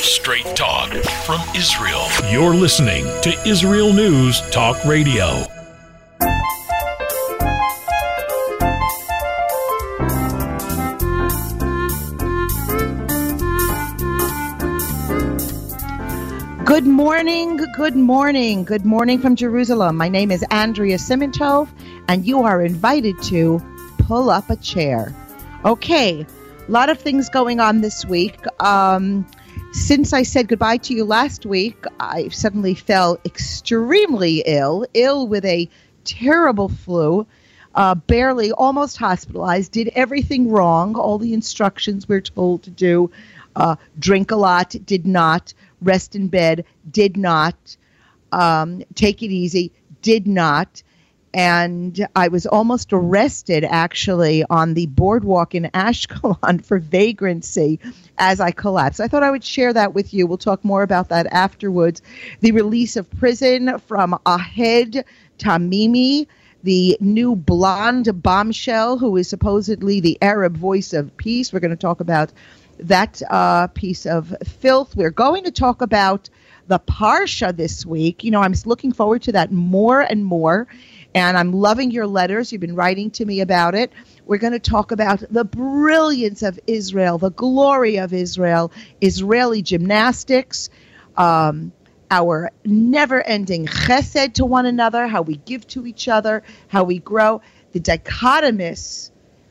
Straight talk from Israel. You're listening to Israel News Talk Radio. Good morning, good morning, good morning from Jerusalem. My name is Andrea Simantov, and you are invited to pull up a chair. Okay, a lot of things going on this week. Since I said goodbye to you last week, I suddenly fell extremely ill with a terrible flu, barely, almost hospitalized, did everything wrong, all the instructions we're told to do. Drink a lot, did not. Rest in bed, did not. Take it easy, did not. And I was almost arrested, actually, on the boardwalk in Ashkelon for vagrancy as I collapsed. I thought I would share that with you. We'll talk more about that afterwards. The release of prison from Ahed Tamimi, the new blonde bombshell who is supposedly the Arab voice of peace. We're going to talk about that piece of filth. We're going to talk about the Parsha this week. You know, I'm looking forward to that more and more, and I'm loving your letters. You've been writing to me about it. We're going to talk about the brilliance of Israel, the glory of Israel, Israeli gymnastics, our never-ending chesed to one another, how we give to each other, how we grow, the dichotomous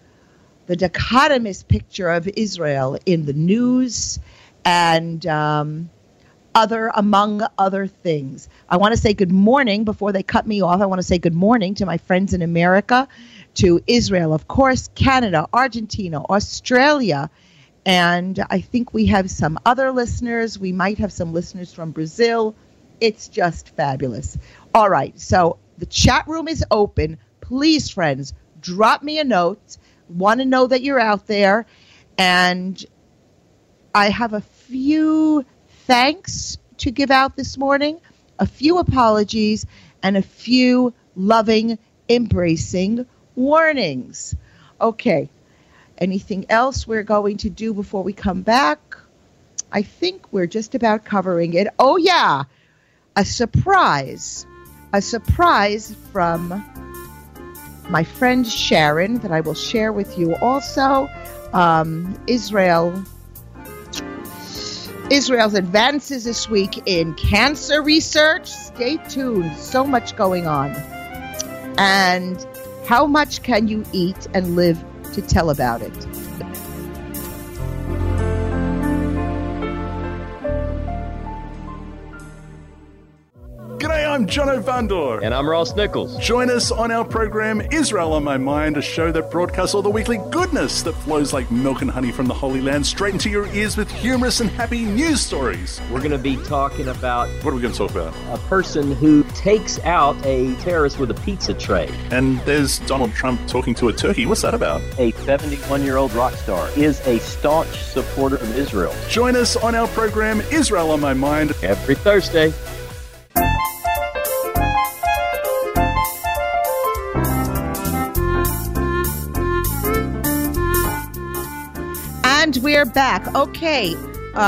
picture of Israel in the news and among other things. I want to say good morning before they cut me off. I want to say good morning to my friends in America, to Israel, of course, Canada, Argentina, Australia, and I think we have some other listeners. We might have some listeners from Brazil. It's just fabulous. All right, so the chat room is open. Please, friends, drop me a note. Want to know that you're out there, and I have a few thanks to give out this morning, a few apologies, and a few loving, embracing warnings. Okay, anything else we're going to do before we come back? I think we're just about covering it. Oh yeah, a surprise from my friend Sharon that I will share with you also. Israel's advances this week in cancer research. Stay tuned. So much going on. And how much can you eat and live to tell about it? G'day, I'm Jono Vandor. And I'm Ross Nichols. Join us on our program, Israel on My Mind, a show that broadcasts all the weekly goodness that flows like milk and honey from the Holy Land straight into your ears with humorous and happy news stories. We're going to be talking about... What are we going to talk about? A person who takes out a terrorist with a pizza tray. And there's Donald Trump talking to a turkey. What's that about? A 71-year-old rock star is a staunch supporter of Israel. Join us on our program, Israel on My Mind. Every Thursday. And we're back. Okay. So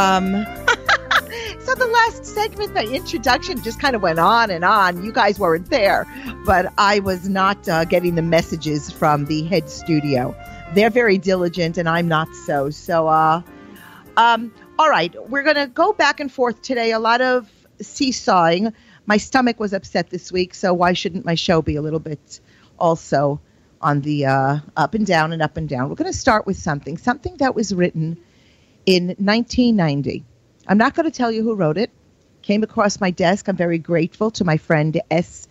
the last segment, the introduction just kind of went on and on. You guys weren't there, but I was not getting the messages from the head studio. They're very diligent, and I'm not so. So, all right. We're going to go back and forth today. A lot of seesawing. My stomach was upset this week, so why shouldn't my show be a little bit also on the up and down and up and down? We're going to start with something that was written in 1990. I'm not going to tell you who wrote it. Came across my desk. I'm very grateful to my friend S.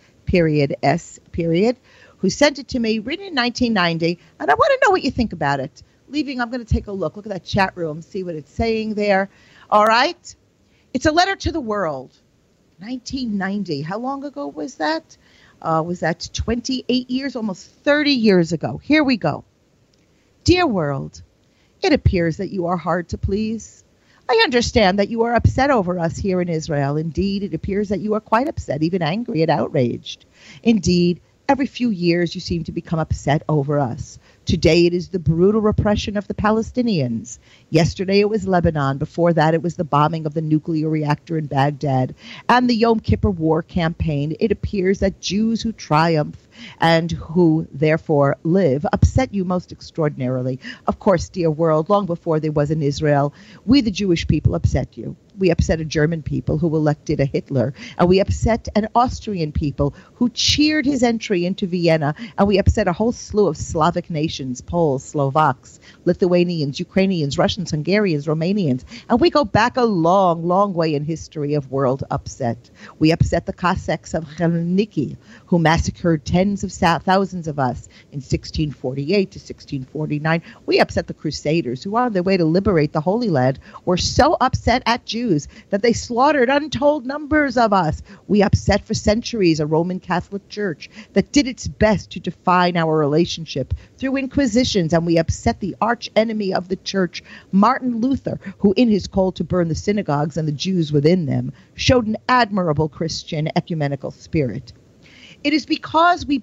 who sent it to me, written in 1990, and I want to know what you think about it. I'm going to take a look. Look at that chat room, see what it's saying there. All right? It's a letter to the world. 1990. How long ago was that? Was that 28 years, almost 30 years ago? Here we go. Dear world, it appears that you are hard to please. I understand that you are upset over us here in Israel. Indeed, it appears that you are quite upset, even angry and outraged. Indeed, every few years you seem to become upset over us. Today it is the brutal repression of the Palestinians. Yesterday it was Lebanon. Before that it was the bombing of the nuclear reactor in Baghdad and the Yom Kippur War campaign. It appears that Jews who triumph and who therefore live upset you most extraordinarily. Of course, dear world, long before there was an Israel, we the Jewish people upset you. We upset a German people who elected a Hitler, and we upset an Austrian people who cheered his entry into Vienna, and we upset a whole slew of Slavic nations, Poles, Slovaks, Lithuanians, Ukrainians, Russians, Hungarians, Romanians, and we go back a long, long way in history of world upset. We upset the Cossacks of Khmelnytsky, who massacred tens of thousands of us in 1648 to 1649. We upset the Crusaders, who on their way to liberate the Holy Land were so upset at Jews that they slaughtered untold numbers of us. We upset for centuries a Roman Catholic Church that did its best to define our relationship through inquisitions, and we upset the arch enemy of the church, Martin Luther, who in his call to burn the synagogues and the Jews within them showed an admirable Christian ecumenical spirit. It is because we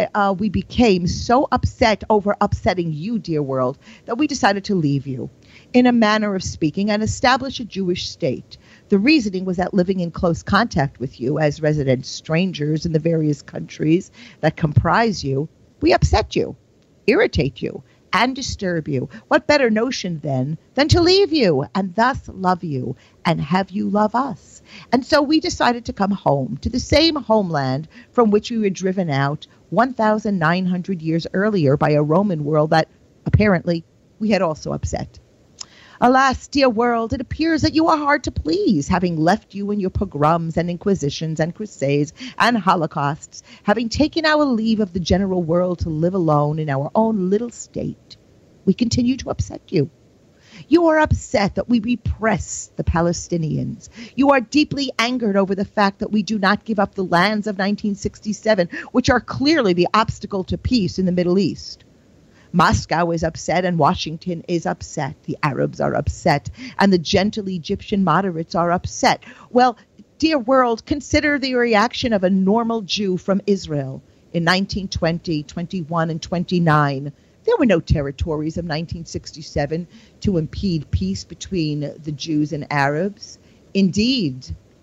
became so upset over upsetting you, dear world, that we decided to leave you, in a manner of speaking, and establish a Jewish state. The reasoning was that living in close contact with you as resident strangers in the various countries that comprise you, we upset you, irritate you, and disturb you. What better notion, then, than to leave you and thus love you and have you love us? And so we decided to come home to the same homeland from which we were driven out 1,900 years earlier by a Roman world that, apparently, we had also upset. Alas, dear world, it appears that you are hard to please, having left you in your pogroms and inquisitions and crusades and holocausts, having taken our leave of the general world to live alone in our own little state. We continue to upset you. You are upset that we repress the Palestinians. You are deeply angered over the fact that we do not give up the lands of 1967, which are clearly the obstacle to peace in the Middle East. Moscow is upset and Washington is upset. The Arabs are upset and the gentle Egyptian moderates are upset. Well, dear world, consider the reaction of a normal Jew from Israel in 1920, 21, and 29. There were no territories of 1967 to impede peace between the Jews and Arabs. Indeed,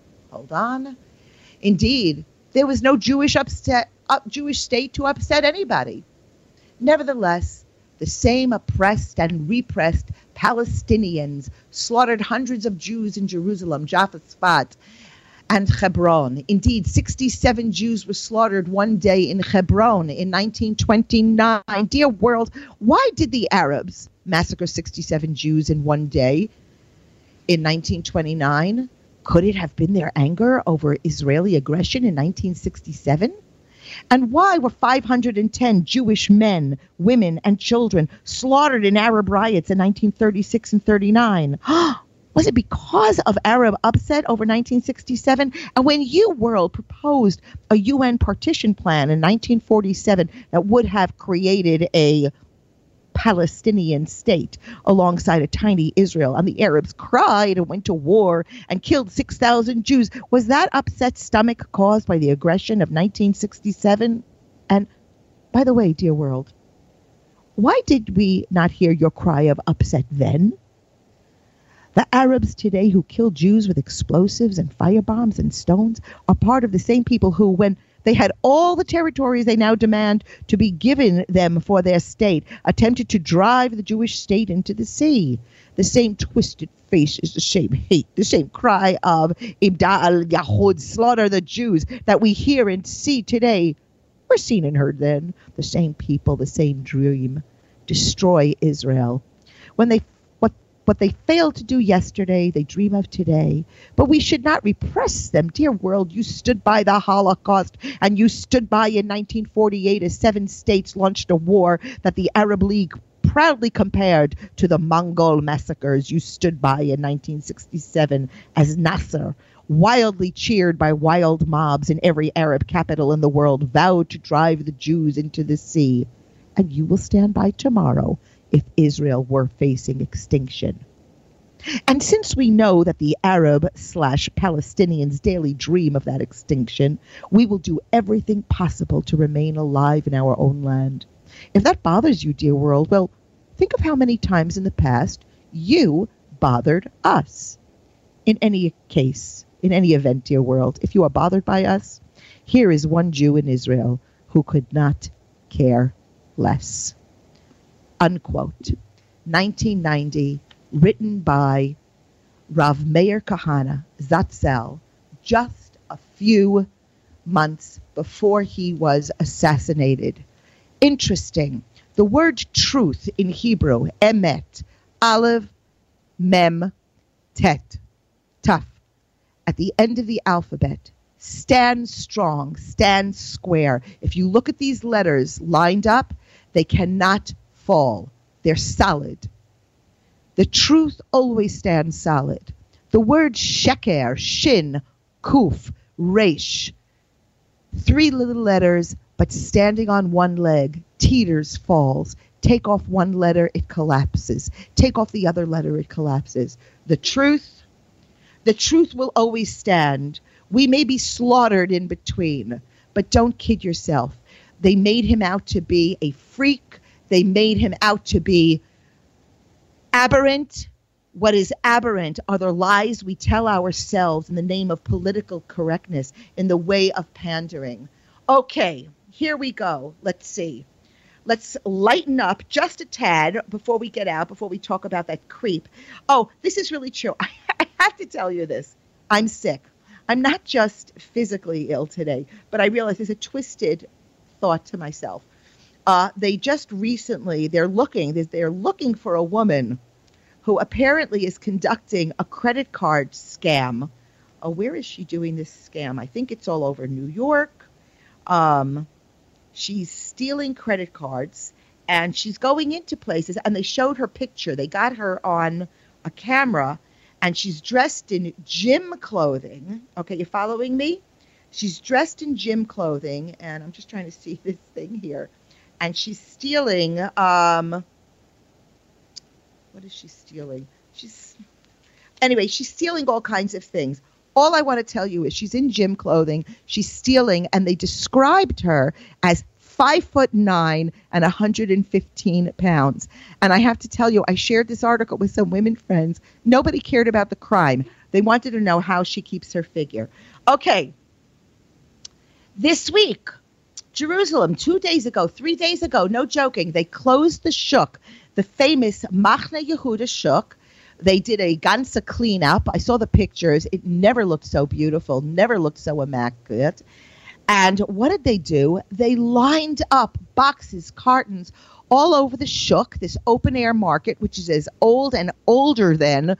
there was no Jewish state to upset anybody. Nevertheless, the same oppressed and repressed Palestinians slaughtered hundreds of Jews in Jerusalem, Jaffa, Sfat, and Hebron. Indeed, 67 Jews were slaughtered one day in Hebron in 1929. Dear world, why did the Arabs massacre 67 Jews in one day in 1929? Could it have been their anger over Israeli aggression in 1967? And why were 510 Jewish men, women, and children slaughtered in Arab riots in 1936 and 39? Was it because of Arab upset over 1967? And when you, world, proposed a UN partition plan in 1947 that would have created a Palestinian state alongside a tiny Israel, and the Arabs cried and went to war and killed 6,000 Jews, was that upset stomach caused by the aggression of 1967? And by the way, dear world, why did we not hear your cry of upset then? The Arabs today who kill Jews with explosives and firebombs and stones are part of the same people who, when they had all the territories they now demand to be given them for their state, attempted to drive the Jewish state into the sea. The same twisted faces, the same hate, the same cry of Ibda al-Yahud, slaughter the Jews, that we hear and see today, were seen and heard then. The same people, the same dream, destroy Israel. What they failed to do yesterday, they dream of today. But we should not repress them. Dear world, you stood by the Holocaust, and you stood by in 1948 as 7 states launched a war that the Arab League proudly compared to the Mongol massacres. You stood by in 1967 as Nasser, wildly cheered by wild mobs in every Arab capital in the world, vowed to drive the Jews into the sea. And you will stand by tomorrow if Israel were facing extinction. And since we know that the Arab/Palestinians daily dream of that extinction, we will do everything possible to remain alive in our own land. If that bothers you, dear world, well, think of how many times in the past you bothered us. In any case, in any event, dear world, if you are bothered by us, here is one Jew in Israel who could not care less. Unquote. 1990, written by Rav Meir Kahana Zatzal, just a few months before he was assassinated. Interesting. The word truth in Hebrew, emet, aleph, mem, tet, taf, at the end of the alphabet, stands strong, stands square. If you look at these letters lined up, they cannot fall. They're solid. The truth always stands solid. The word sheker, shin, kuf, resh, 3 little letters, but standing on one leg, teeters, falls. Take off one letter, it collapses. Take off the other letter, it collapses. The truth will always stand. We may be slaughtered in between, but don't kid yourself. They made him out to be a freak. They made him out to be aberrant. What is aberrant are the lies we tell ourselves in the name of political correctness, in the way of pandering. Okay, here we go. Let's see. Let's lighten up just a tad before we get out, before we talk about that creep. Oh, this is really true. I have to tell you this. I'm sick. I'm not just physically ill today, but I realize there's a twisted thought to myself. They just recently, they're looking for a woman who apparently is conducting a credit card scam. Where is she doing this scam? I think it's all over New York. She's stealing credit cards, and she's going into places, and they showed her picture. They got her on a camera, and she's dressed in gym clothing. Okay, you following me? She's dressed in gym clothing, and I'm just trying to see this thing here. And she's stealing, what is she stealing? She's stealing all kinds of things. All I want to tell you is she's in gym clothing, she's stealing, and they described her as 5'9" and 115 pounds. And I have to tell you, I shared this article with some women friends. Nobody cared about the crime. They wanted to know how she keeps her figure. Okay. This week, Jerusalem, 3 days ago, no joking, they closed the shuk, the famous Machne Yehuda shuk. They did a ganze cleanup. I saw the pictures. It never looked so beautiful, never looked so immaculate. And what did they do? They lined up boxes, cartons, all over the shuk, this open-air market, which is as old and older than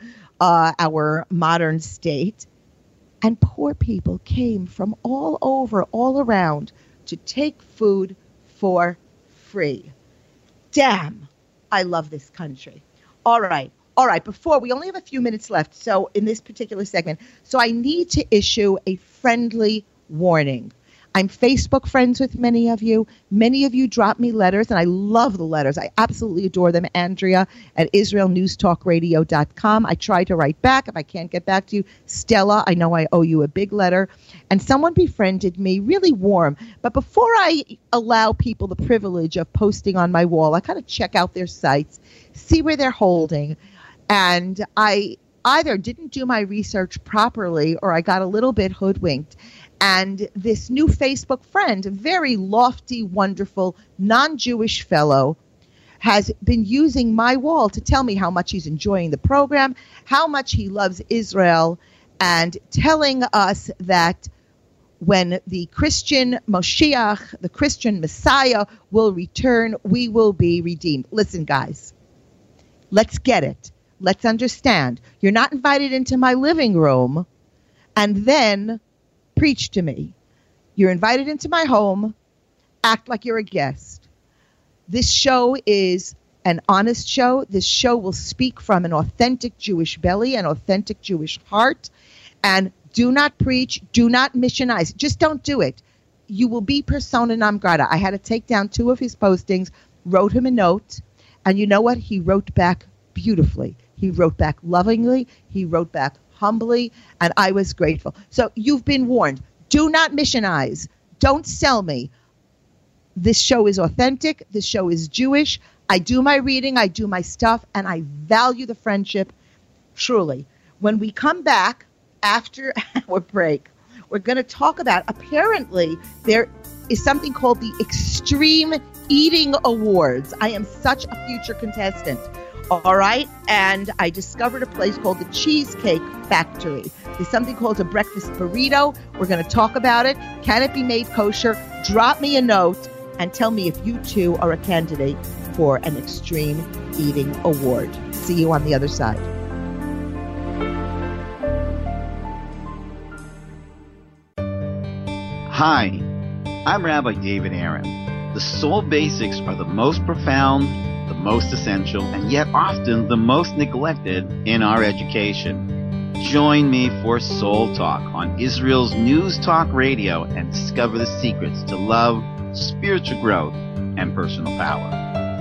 our modern state. And poor people came from all over, all around, to take food for free. Damn, I love this country. All right. Before, we only have a few minutes left, so in this particular segment, so I need to issue a friendly warning. I'm Facebook friends with many of you. Many of you drop me letters, and I love the letters. I absolutely adore them. Andrea at IsraelNewsTalkRadio.com. I try to write back. If I can't get back to you, Stella, I know I owe you a big letter. And someone befriended me, really warm. But before I allow people the privilege of posting on my wall, I kind of check out their sites, see where they're holding. And I either didn't do my research properly or I got a little bit hoodwinked. And this new Facebook friend, a very lofty, wonderful, non-Jewish fellow, has been using my wall to tell me how much he's enjoying the program, how much he loves Israel, and telling us that when the Christian Moshiach, the Christian Messiah, will return, we will be redeemed. Listen, guys, let's get it. Let's understand. You're not invited into my living room and then preach to me. You're invited into my home. Act like you're a guest. This show is an honest show. This show will speak from an authentic Jewish belly, an authentic Jewish heart. And do not preach. Do not missionize. Just don't do it. You will be persona non grata. I had to take down 2 of his postings, wrote him a note. And you know what? He wrote back beautifully. He wrote back lovingly. He wrote back humbly, and I was grateful. So you've been warned. Do not missionize. Don't sell me. This show is authentic. This show is Jewish. I do my reading. I do my stuff. And I value the friendship truly. When we come back after our break, we're going to talk about, apparently, there is something called the Extreme Eating Awards. I am such a future contestant. All right. And I discovered a place called the Cheesecake Factory. There's something called a breakfast burrito. We're going to talk about it. Can it be made kosher? Drop me a note and tell me if you too are a candidate for an Extreme Eating Award. See you on the other side. Hi, I'm Rabbi David Aaron. The soul basics are the most profound, the most essential, and yet often the most neglected in our education. Join me for Soul Talk on Israel's News Talk Radio and discover the secrets to love, spiritual growth, and personal power.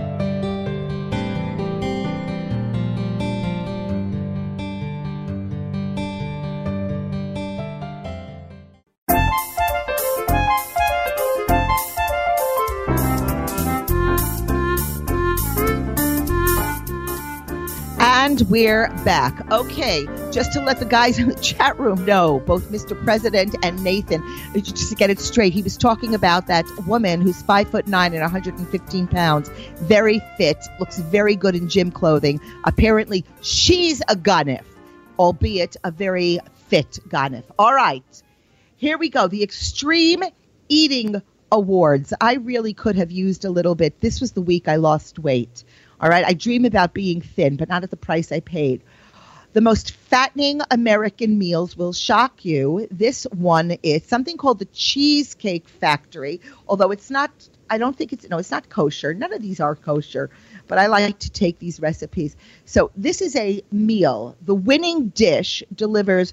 And we're back. Okay, just to let the guys in the chat room know, both Mr. President and Nathan, just to get it straight, he was talking about that woman who's 5'9" and 115 pounds, very fit, looks very good in gym clothing. Apparently, she's a ganef, albeit a very fit ganef. All right, here we go. The Extreme Eating Awards. I really could have used a little bit. This was the week I lost weight. All right, I dream about being thin, but not at the price I paid. The most fattening American meals will shock you. This one is something called the Cheesecake Factory, although it's not, I don't think it's not kosher. None of these are kosher, but I like to take these recipes. So this is a meal. The winning dish delivers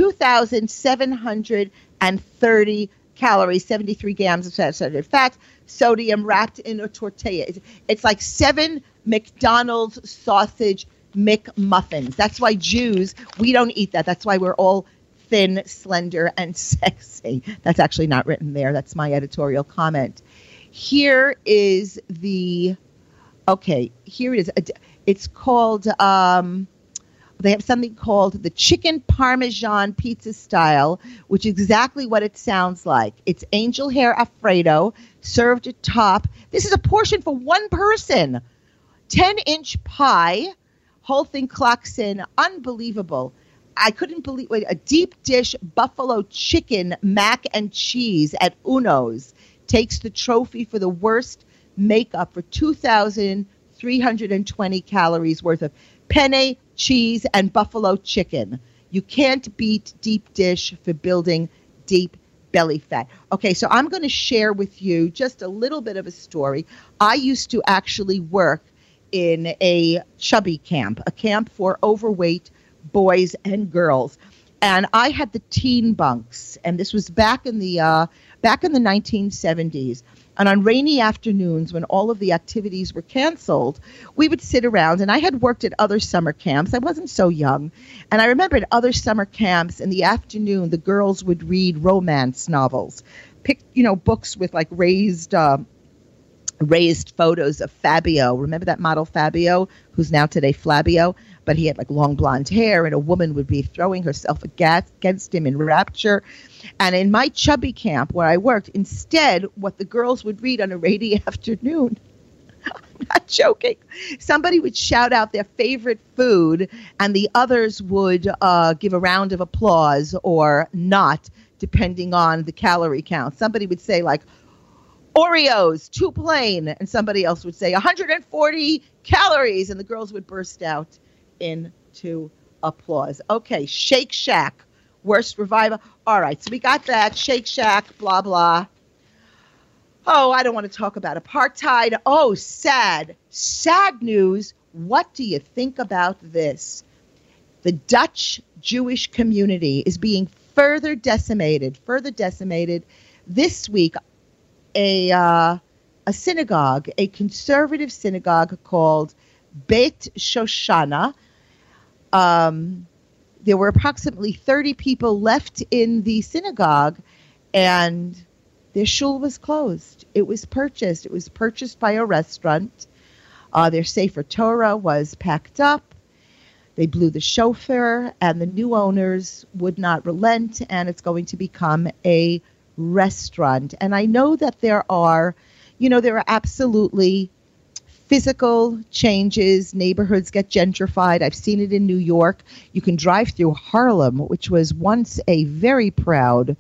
2,730 calories, 73 grams of saturated fat, sodium wrapped in a tortilla. It's like 7 McDonald's sausage McMuffins. That's why Jews, we don't eat that. That's why we're all thin, slender, and sexy. That's actually not written there. That's my editorial comment. Here is here it is. It's called, they have something called the Chicken Parmesan Pizza Style, which is exactly what it sounds like. It's angel hair Alfredo served atop. This is a portion for one person. 10-inch pie. Whole thing clocks in. Unbelievable. I couldn't believe it. A deep dish buffalo chicken mac and cheese at Uno's takes the trophy for the worst makeup for 2,320 calories worth of penne, cheese, and buffalo chicken. You can't beat deep dish for building deep belly fat. Okay, so I'm going to share with you just a little bit of a story. I used to actually work in a chubby camp, a camp for overweight boys and girls. And I had the teen bunks, and this was back in the 1970s. And on rainy afternoons, when all of the activities were canceled, we would sit around. And I had worked at other summer camps. I wasn't so young. And I remember at other summer camps in the afternoon, the girls would read romance novels, pick, books with like raised photos of Fabio. Remember that model Fabio, who's now today Flabio? But he had like long blonde hair, and a woman would be throwing herself against him in rapture. And in my chubby camp where I worked, instead, what the girls would read on a rainy afternoon, I'm not joking, somebody would shout out their favorite food, and the others would give a round of applause or not, depending on the calorie count. Somebody would say like, Oreos, 2 plain, and somebody else would say 140 calories, and the girls would burst out into applause. Okay, Shake Shack, worst revival. All right, so we got that. Shake Shack, blah, blah. Oh, I don't want to talk about apartheid. Oh, sad. Sad news. What do you think about this? The Dutch Jewish community is being further decimated. This week, a synagogue, a conservative synagogue called Beit Shoshana. There were approximately 30 people left in the synagogue, and Their shul was closed. It was purchased. It was purchased by a restaurant. Their Sefer Torah was packed up. They blew the shofar, and the new owners would not relent, and it's going to become a restaurant. And I know that there are absolutely physical changes. Neighborhoods get gentrified. I've seen it in New York. You can drive through Harlem, which was once a very proud,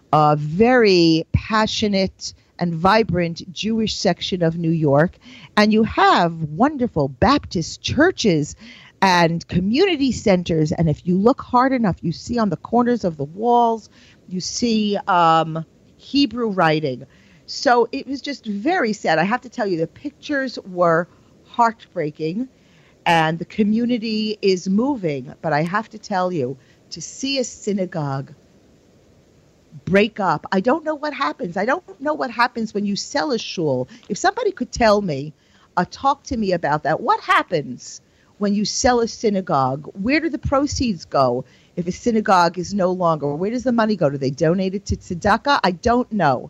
very passionate and vibrant Jewish section of New York. And you have wonderful Baptist churches and community centers. And if you look hard enough, you see on the corners of the walls, you see Hebrew writing. So it was just very sad. I have to tell you, the pictures were heartbreaking, and the community is moving. But I have to tell you, to see a synagogue break up, I don't know what happens. I don't know what happens when you sell a shul. If somebody could tell me, talk to me about that. What happens when you sell a synagogue? Where do the proceeds go if a synagogue is no longer? Where does the money go? Do they donate it to tzedakah? I don't know.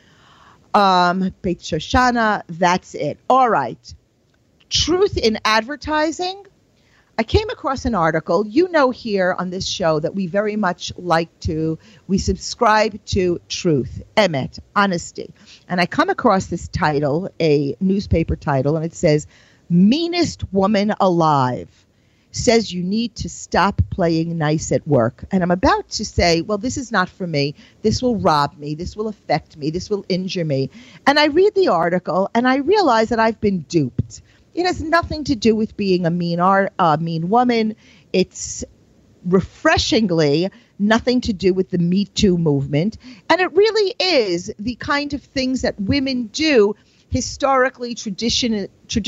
Beit Shoshana, that's it. All right. Truth in advertising. I came across an article. You know here on this show that we very much we subscribe to truth, emet, honesty. And I come across this title, a newspaper title, and it says, "Meanest Woman Alive says you need to stop playing nice at work." And I'm about to say, well, this is not for me. This will rob me. This will affect me. This will injure me. And I read the article and I realize that I've been duped. It has nothing to do with being a mean woman. It's refreshingly nothing to do with the Me Too movement. And it really is the kind of things that women do historically, traditionally,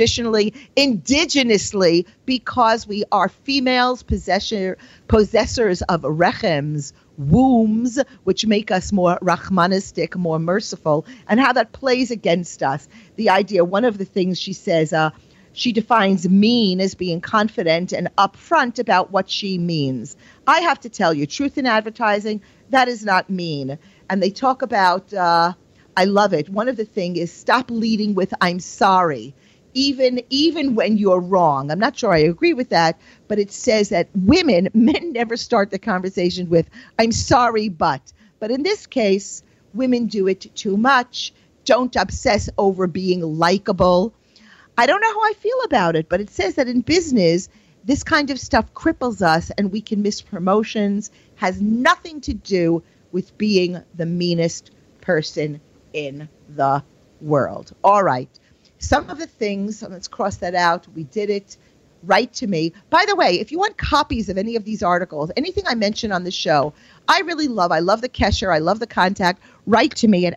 indigenously, because we are females, possessors of rechems, wombs, which make us more rahmanistic, more merciful, and how that plays against us. The idea, one of the things she says, she defines mean as being confident and upfront about what she means. I have to tell you, truth in advertising, that is not mean. And they talk about, I love it. One of the things is stop leading with "I'm sorry," even when you're wrong. I'm not sure I agree with that, but it says that men never start the conversation with "I'm sorry, but." But in this case, women do it too much. Don't obsess over being likable. I don't know how I feel about it, but it says that in business, this kind of stuff cripples us and we can miss promotions. Has nothing to do with being the meanest person in the world. All right. Some of the things, let's cross that out. We did it. Write to me. By the way, if you want copies of any of these articles, anything I mention on the show, I love the Kesher. I love the contact. Write to me at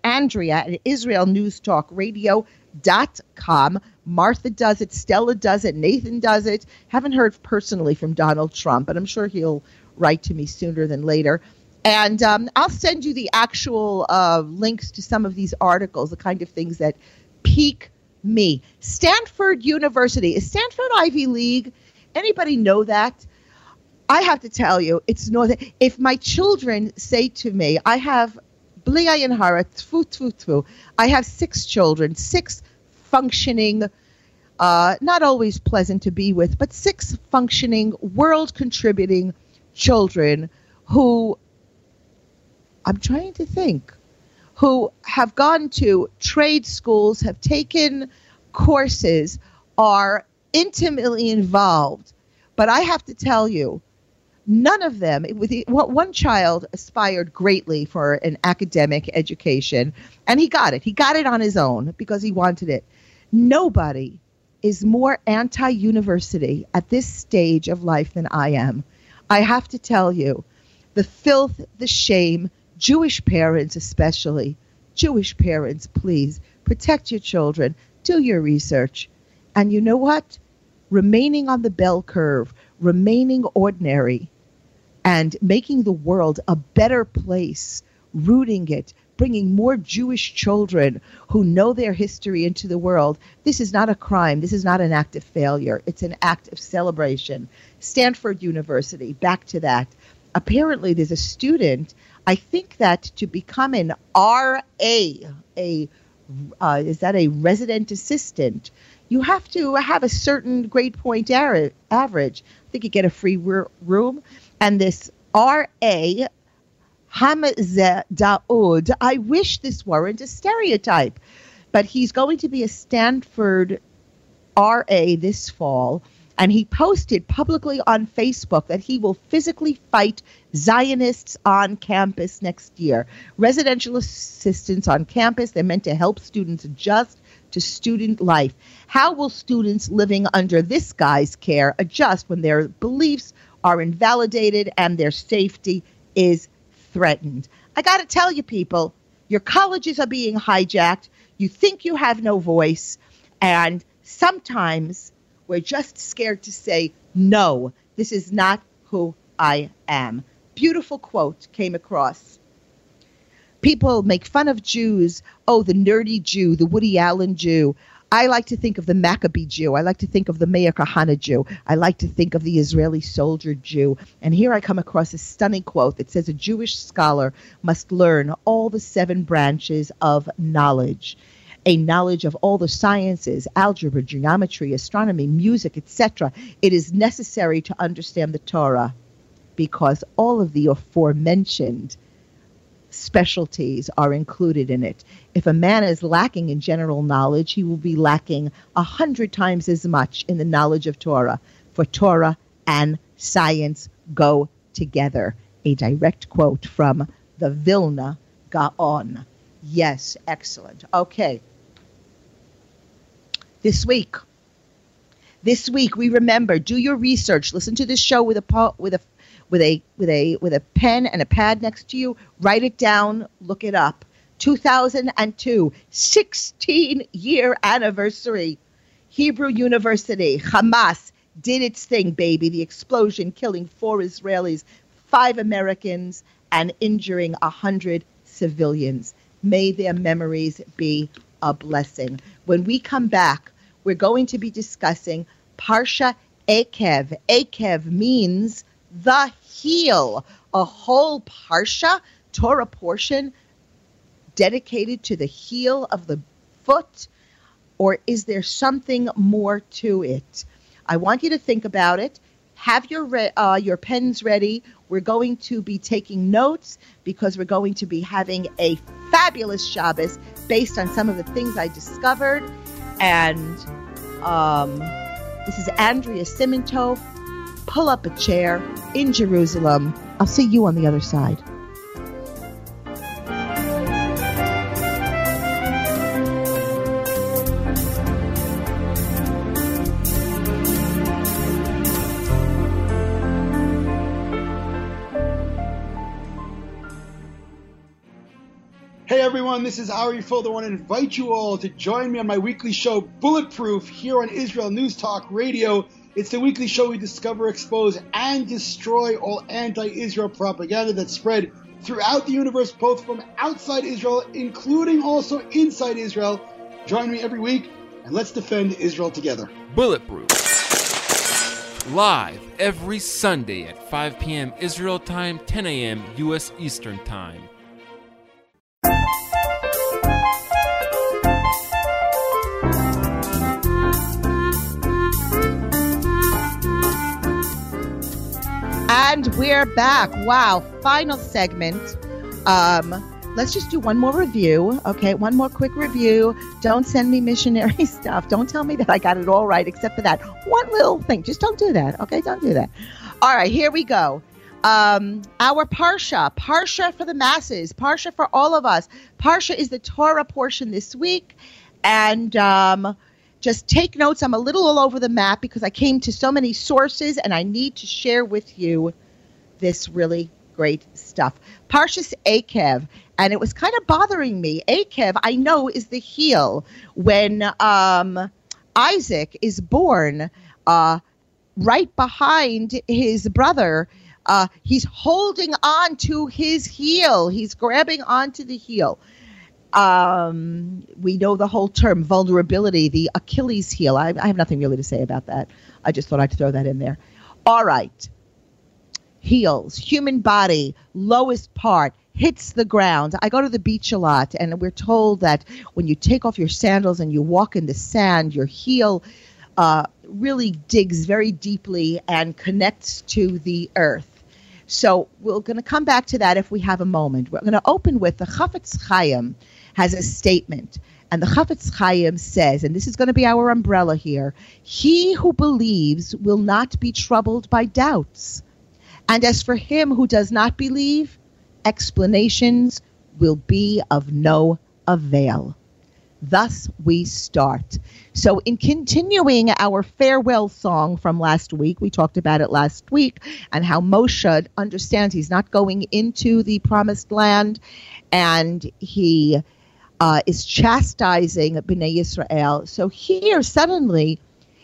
Andrea@IsraelNewsTalkRadio.com. Martha does it. Stella does it. Nathan does it. Haven't heard personally from Donald Trump, but I'm sure he'll write to me sooner than later. And I'll send you the actual links to some of these articles, the kind of things that pique me. Stanford University. Is Stanford Ivy League? Anybody know that? I have to tell you, it's northern. If my children say to me, I have bli ayin hara, tfu, tfu, tfu. I have 6 children, 6 functioning, not always pleasant to be with, but 6 functioning, world-contributing children who, I'm trying to think, who have gone to trade schools, have taken courses, are intimately involved. But I have to tell you, none of them, one child aspired greatly for an academic education, and he got it. He got it on his own because he wanted it. Nobody is more anti-university at this stage of life than I am. I have to tell you, the filth, the shame, Jewish parents especially, Jewish parents, please, protect your children, do your research. And you know what? Remaining on the bell curve, remaining ordinary, and making the world a better place, rooting it, bringing more Jewish children who know their history into the world. This is not a crime. This is not an act of failure. It's an act of celebration. Stanford University, back to that. Apparently there's a student, I think that to become an RA, is that a resident assistant, you have to have a certain grade point average. I think you get a free room. And this RA, Hamza Daoud, I wish this weren't a stereotype, but he's going to be a Stanford RA this fall. And he posted publicly on Facebook that he will physically fight Zionists on campus next year. Residential assistants on campus, they're meant to help students adjust to student life. How will students living under this guy's care adjust when their beliefs are invalidated and their safety is threatened? I got to tell you, people, your colleges are being hijacked. You think you have no voice, and sometimes we're just scared to say, no, this is not who I am. Beautiful quote came across. People make fun of Jews. Oh, the nerdy Jew, the Woody Allen Jew. I like to think of the Maccabee Jew. I like to think of the Meir Kahane Jew. I like to think of the Israeli soldier Jew. And here I come across a stunning quote that says a Jewish scholar must learn all the 7 branches of knowledge. A knowledge of all the sciences, algebra, geometry, astronomy, music, etc. It is necessary to understand the Torah because all of the aforementioned specialties are included in it. If a man is lacking in general knowledge, he will be lacking 100 times as much in the knowledge of Torah. For Torah and science go together. A direct quote from the Vilna Gaon. Yes, excellent. Okay. This week, we remember, do your research. Listen to this show with a pen and a pad next to you. Write it down. Look it up. 2002, 16-year anniversary. Hebrew University, Hamas did its thing, baby. The explosion killing 4 Israelis, 5 Americans, and injuring 100 civilians. May their memories be a blessing. When we come back, we're going to be discussing Parsha Ekev. Ekev means the heel, a whole Parsha, Torah portion dedicated to the heel of the foot, or is there something more to it? I want you to think about it. Have your pens ready. We're going to be taking notes because we're going to be having a fabulous Shabbos based on some of the things I discovered. And this is Andrea Simintov. Pull up a chair in Jerusalem. I'll see you on the other side. Hey everyone, this is Ari Folder. I want to invite you all to join me on my weekly show, Bulletproof, here on Israel News Talk Radio. It's the weekly show we discover, expose, and destroy all anti-Israel propaganda that's spread throughout the universe, both from outside Israel, including also inside Israel. Join me every week, and let's defend Israel together. Bulletproof. Live every Sunday at 5 p.m. Israel time, 10 a.m. U.S. Eastern Time. And we're back. Wow. Final segment. Let's just do one more review. Okay. One more quick review. Don't send me missionary stuff. Don't tell me that I got it all right, except for that one little thing. Just don't do that. Okay. Don't do that. All right. Here we go. Our Parsha for the masses, Parsha for all of us. Parsha is the Torah portion this week. And, just take notes. I'm a little all over the map because I came to so many sources and I need to share with you this really great stuff. Parshas Ekev, and it was kind of bothering me. Ekev, I know, is the heel. When Isaac is born, right behind his brother, he's holding on to his heel. He's grabbing onto the heel. We know the whole term, vulnerability, the Achilles heel. I have nothing really to say about that. I just thought I'd throw that in there. All right. Heels, human body, lowest part, hits the ground. I go to the beach a lot, and we're told that when you take off your sandals and you walk in the sand, your heel really digs very deeply and connects to the earth. So we're going to come back to that if we have a moment. We're going to open with the Chafetz Chaim has a statement. And the Chafetz Chaim says, and this is going to be our umbrella here, he who believes will not be troubled by doubts. And as for him who does not believe, explanations will be of no avail. Thus we start. So in continuing our farewell song from last week, we talked about it last week, and how Moshe understands he's not going into the promised land, and he is chastising Bnei Yisrael. So here suddenly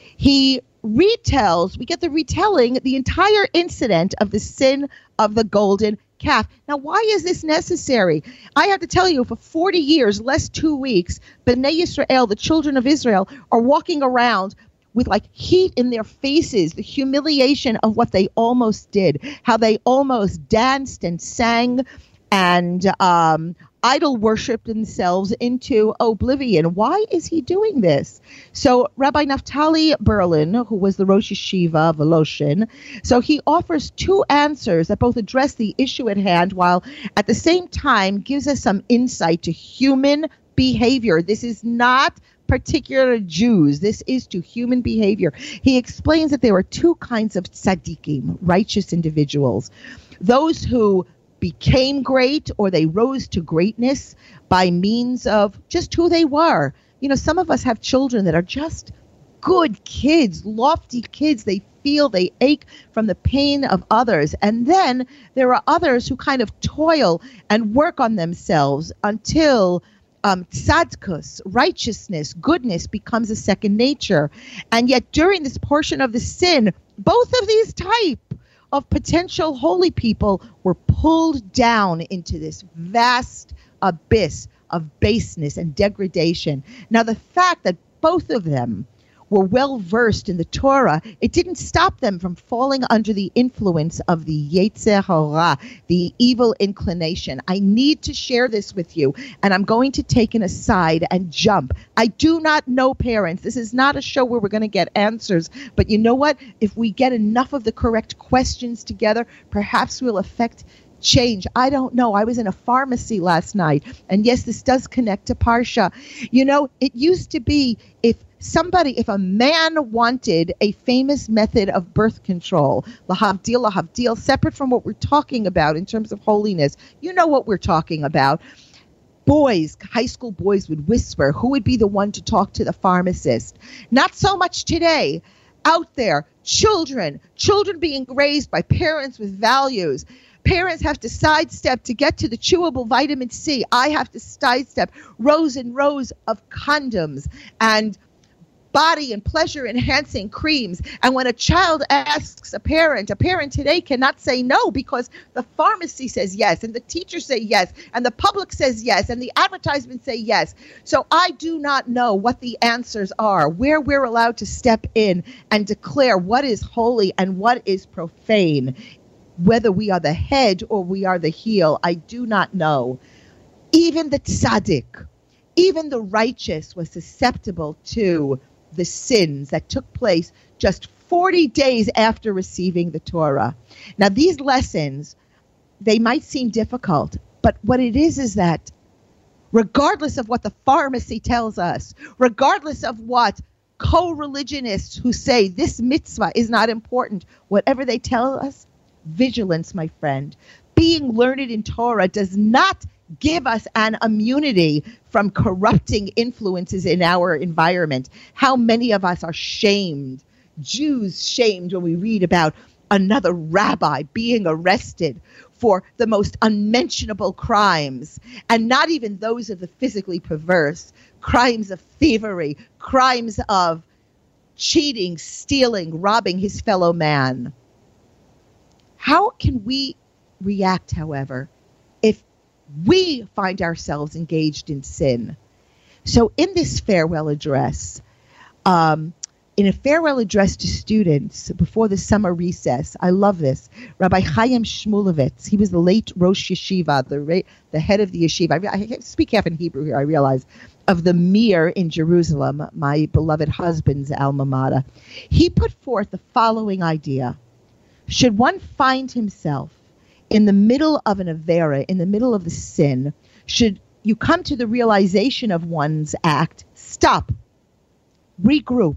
he retells, we get the retelling, the entire incident of the sin of the golden calf. Now, why is this necessary? I have to tell you, for 40 years, less 2 weeks, Bnei Yisrael, the children of Israel, are walking around with like heat in their faces, the humiliation of what they almost did, how they almost danced and sang and idol worshiped themselves into oblivion. Why is he doing this? So Rabbi Naftali Berlin, who was the Rosh Yeshiva of Voloshin, so he offers two answers that both address the issue at hand while at the same time gives us some insight to human behavior. This is not particular Jews. This is to human behavior. He explains that there are two kinds of tzaddikim, righteous individuals. Those who became great or they rose to greatness by means of just who they were. You know, some of us have children that are just good kids, lofty kids. They feel, they ache from the pain of others. And then there are others who kind of toil and work on themselves until tzadkus, righteousness, goodness becomes a second nature. And yet during this portion of the sin, both of these type of potential holy people were pulled down into this vast abyss of baseness and degradation. Now, the fact that both of them were well versed in the Torah, it didn't stop them from falling under the influence of the Yetzer Hara, the evil inclination. I need to share this with you, and I'm going to take an aside and jump. I do not know parents. This is not a show where we're going to get answers, but you know what? If we get enough of the correct questions together, perhaps we'll affect change. I don't know. I was in a pharmacy last night, and yes, this does connect to Parsha. You know, it used to be if a man wanted a famous method of birth control, lahavdil, separate from what we're talking about in terms of holiness, you know what we're talking about. Boys, high school boys would whisper who would be the one to talk to the pharmacist. Not so much today. Out there, children being raised by parents with values. Parents have to sidestep to get to the chewable vitamin C. I have to sidestep rows and rows of condoms and body and pleasure enhancing creams. And when a child asks a parent today cannot say no because the pharmacy says yes and the teachers say yes and the public says yes and the advertisements say yes. So I do not know what the answers are, where we're allowed to step in and declare what is holy and what is profane. Whether we are the head or we are the heel, I do not know. Even the tzaddik, even the righteous was susceptible to the sins that took place just 40 days after receiving the Torah. Now, these lessons, they might seem difficult, but what it is that regardless of what the pharmacy tells us, regardless of what co-religionists who say this mitzvah is not important, whatever they tell us, vigilance, my friend. Being learned in Torah does not give us an immunity from corrupting influences in our environment. How many of us are shamed, Jews shamed, when we read about another rabbi being arrested for the most unmentionable crimes, and not even those of the physically perverse, crimes of thievery, crimes of cheating, stealing, robbing his fellow man. How can we react, however, if we find ourselves engaged in sin? So in this farewell address, in In a farewell address to students before the summer recess, I love this, Rabbi Chaim Shmulevitz, he was the late Rosh Yeshiva, the head of the yeshiva. I speak half in Hebrew here, I realize, of the Mir in Jerusalem, my beloved husband's alma mater. He put forth the following idea. Should one find himself in the middle of an avera, in the middle of the sin, should you come to the realization of one's act, stop, regroup,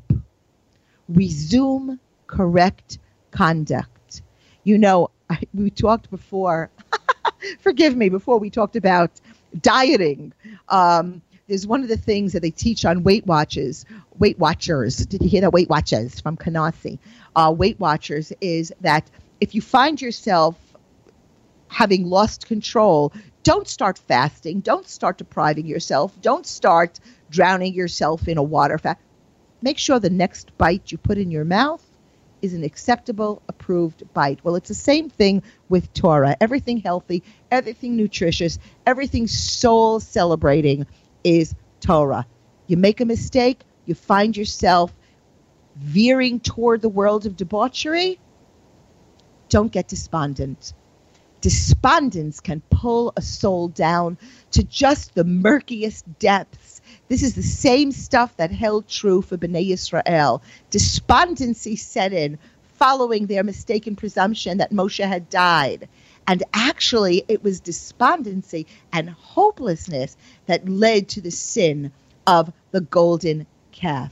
resume correct conduct. You know, we talked before, forgive me, before we talked about dieting. There's one of the things that they teach on Weight Watchers. Did you hear that? Weight Watchers from Canarsie. Weight Watchers is that if you find yourself having lost control, don't start fasting. Don't start depriving yourself. Don't start drowning yourself in a water fast. Make sure the next bite you put in your mouth is an acceptable, approved bite. Well, it's the same thing with Torah. Everything healthy, everything nutritious, everything soul celebrating is Torah. You make a mistake, you find yourself veering toward the world of debauchery, don't get despondent. Despondence can pull a soul down to just the murkiest depths. This is the same stuff that held true for Bnei Yisrael. Despondency set in following their mistaken presumption that Moshe had died. And actually, it was despondency and hopelessness that led to the sin of the golden calf.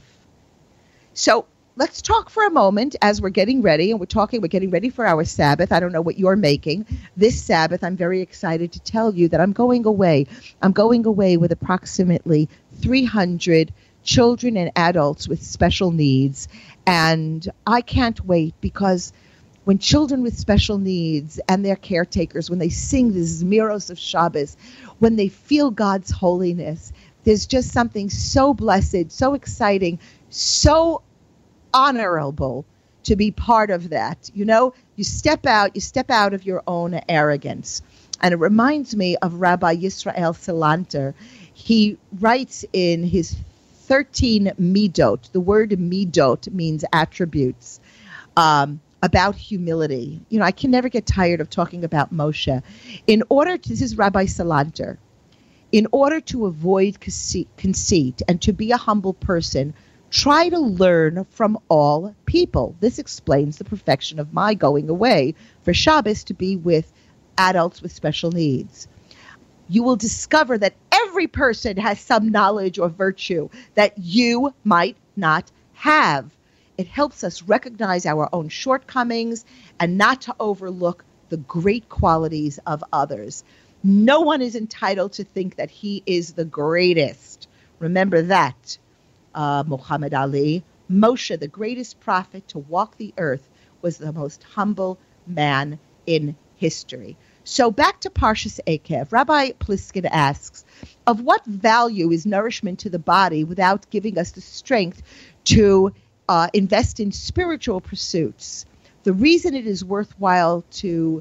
So let's talk for a moment as we're getting ready, and we're getting ready for our Sabbath. I don't know what you're making. This Sabbath, I'm very excited to tell you that I'm going away. I'm going away with approximately 300 children and adults with special needs. And I can't wait, because when children with special needs and their caretakers, when they sing the Zmiros of Shabbos, when they feel God's holiness, there's just something so blessed, so exciting, so honorable to be part of that. You know, you step out of your own arrogance. And it reminds me of Rabbi Yisrael Salanter. He writes in his 13 midot, the word midot means attributes, about humility. You know, I can never get tired of talking about Moshe. This is Rabbi Salanter, in order to avoid conceit and to be a humble person, try to learn from all people. This explains the perfection of my going away for Shabbos to be with adults with special needs. You will discover that every person has some knowledge or virtue that you might not have. It helps us recognize our own shortcomings and not to overlook the great qualities of others. No one is entitled to think that he is the greatest. Remember that. Muhammad Ali, Moshe, the greatest prophet to walk the earth, was the most humble man in history. So back to Parshas Ekev. Rabbi Pliskin asks, of what value is nourishment to the body without giving us the strength to invest in spiritual pursuits? The reason it is worthwhile to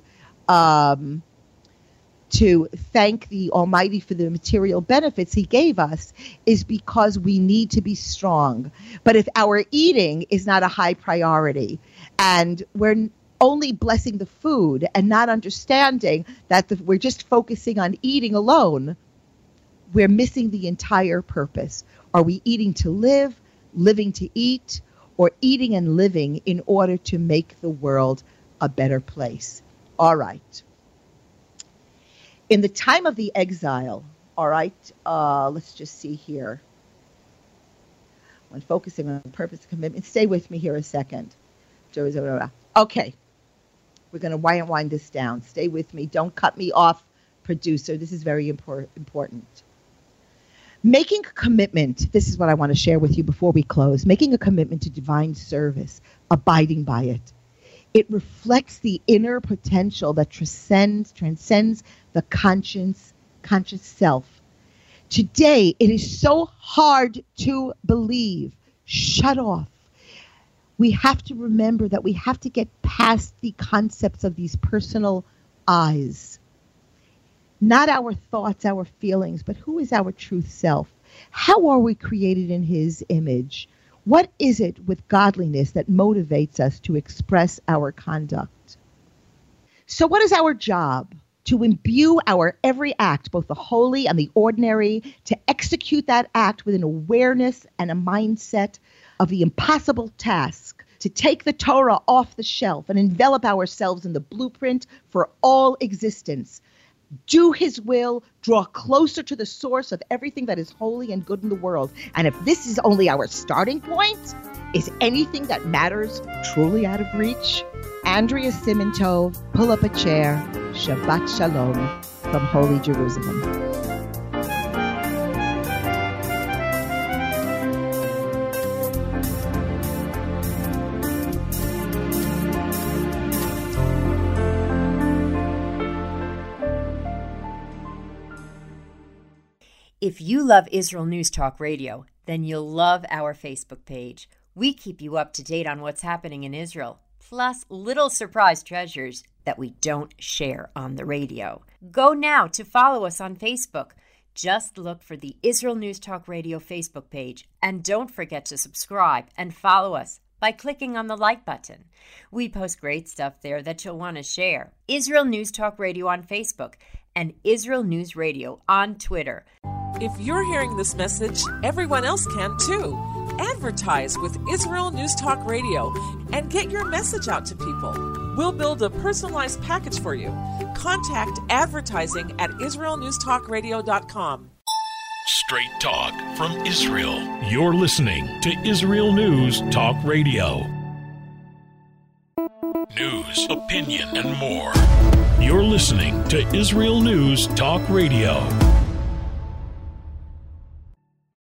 thank the Almighty for the material benefits he gave us is because we need to be strong. But if our eating is not a high priority and we're only blessing the food and not understanding that we're just focusing on eating alone, we're missing the entire purpose. Are we eating to live, living to eat, or eating and living in order to make the world a better place? All right. In the time of the exile, all right, let's just see here. When focusing on purpose and commitment, stay with me here a second. Okay. We're going to wind this down. Stay with me. Don't cut me off, producer. This is very important. Making a commitment, this is what I want to share with you before we close. Making a commitment to divine service, abiding by it. It reflects the inner potential that transcends the conscious self. Today, it is so hard to believe. Shut off. We have to remember that we have to get past the concepts of these personal eyes. Not our thoughts, our feelings, but who is our true self? How are we created in his image? What is it with godliness that motivates us to express our conduct? So what is our job? To imbue our every act, both the holy and the ordinary, to execute that act with an awareness and a mindset of the impossible task, to take the Torah off the shelf and envelop ourselves in the blueprint for all existence. Do his will, draw closer to the source of everything that is holy and good in the world. And if this is only our starting point, is anything that matters truly out of reach? Andrea Simintov, pull up a chair. Shabbat Shalom from Holy Jerusalem. If you love Israel News Talk Radio, then you'll love our Facebook page. We keep you up to date on what's happening in Israel, plus little surprise treasures that we don't share on the radio. Go now to follow us on Facebook. Just look for the Israel News Talk Radio Facebook page, and don't forget to subscribe and follow us by clicking on the like button. We post great stuff there that you'll want to share. Israel News Talk Radio on Facebook and Israel News Radio on Twitter. If you're hearing this message, everyone else can too. Advertise with Israel News Talk Radio and get your message out to people. We'll build a personalized package for you. Contact advertising at israelnewstalkradio.com. Straight talk from Israel. You're listening to Israel News Talk Radio. News, opinion, and more. You're listening to Israel News Talk Radio.